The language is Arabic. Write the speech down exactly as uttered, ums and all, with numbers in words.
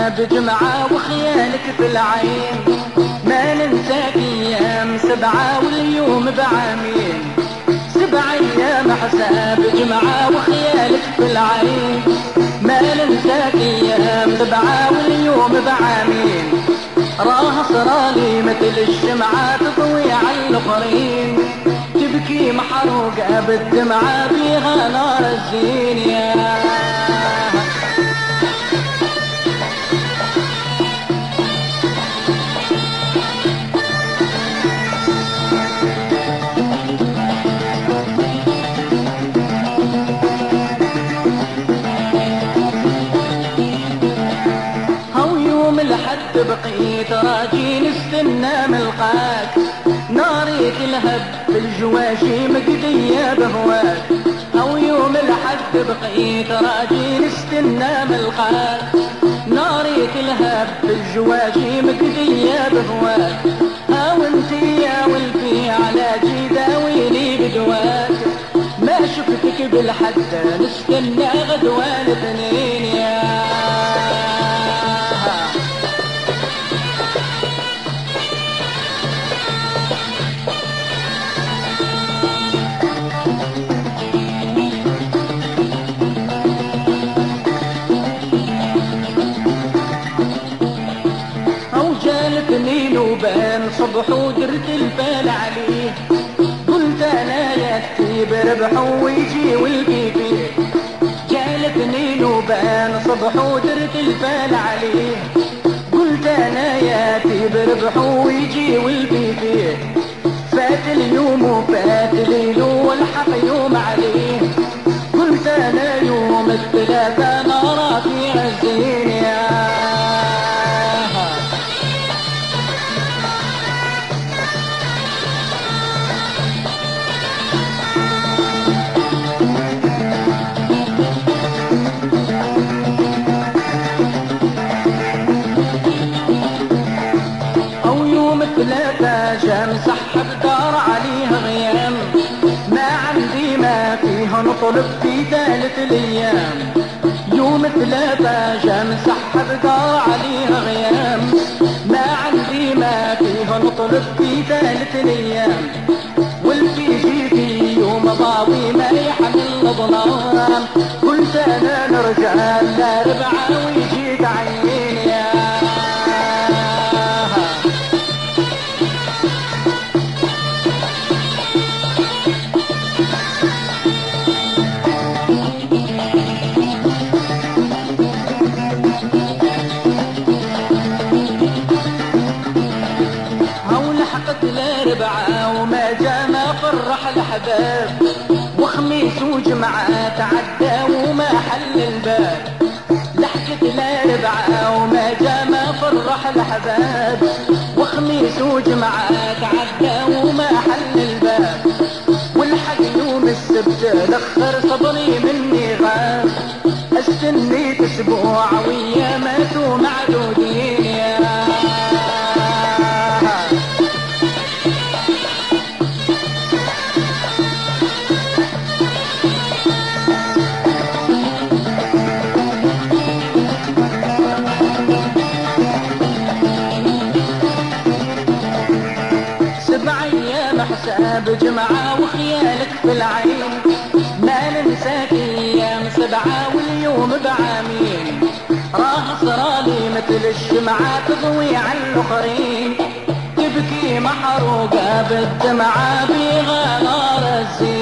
حساب جمعة وخيالك في العين، ما ننساك ايام سبعة واليوم بعامين. سبع ايام حساب جمعة وخيالك في العين، ما ننساك ايام سبعة واليوم بعامين. راه صرالي مثل الشمعة تضوي على الاخرين، تبكي محروقة بالدمعة بيها نار الزين يا لحد بقيت راجي نستنى ملقاك، ناري تلهب في الجواشي مقدية بهواك. او يوم لحد بقيت راجي نستنى ملقاك، ناري تلهب في الجواشي مقدية بهواك. ها وانتي يا ولفي على جيدا ويلي بدواك، ما شفتك بالحد نستنى غدوان اثنين يا الاثنين وبان صبح ودرت البال عليه. قلت انا يا كتيب ربحوا ويجي والبي فيه، جاء الاثنين وبان صبح ودرت البال عليه. قلت انا يا كتيب ربحوا ويجي والبي فيه، فات اليوم وفات ليل والحق يوم عليه. قلت انا يوم الثلاثة نارا في عزين يا ثلاثة جام سحب دار عليها غيام، ما عندي ما فيها نطلب في ثالث الايام. يوم ثلاثة جام سحب دار عليها غيام، ما عندي ما فيها نطلب في ثالث الايام. والفي جيبي يوم ضاوي ما يحمل ظلام، قلت انا نرجع لاربعة ويجيك عينين يا الاربعة وما جا ما فرح الحباب، وخميس وجمعة تعدى وما حل الباب. لحقت الاربعة وما جا ما فرح الحباب، وخميس وجمعة تعدى وما حل الباب. والحق يوم السبت الاخر صبري مني غاب، استنيت اسبوع ويا ماتوا معدودين يا حساب جمعة وخيالك في العين، ما ننساك ايام سبعة واليوم بعامين. راه صرالي مثل الشمعة تضوي على الاخرين، تبكي محروقة بالدمعة بيها نار الزين.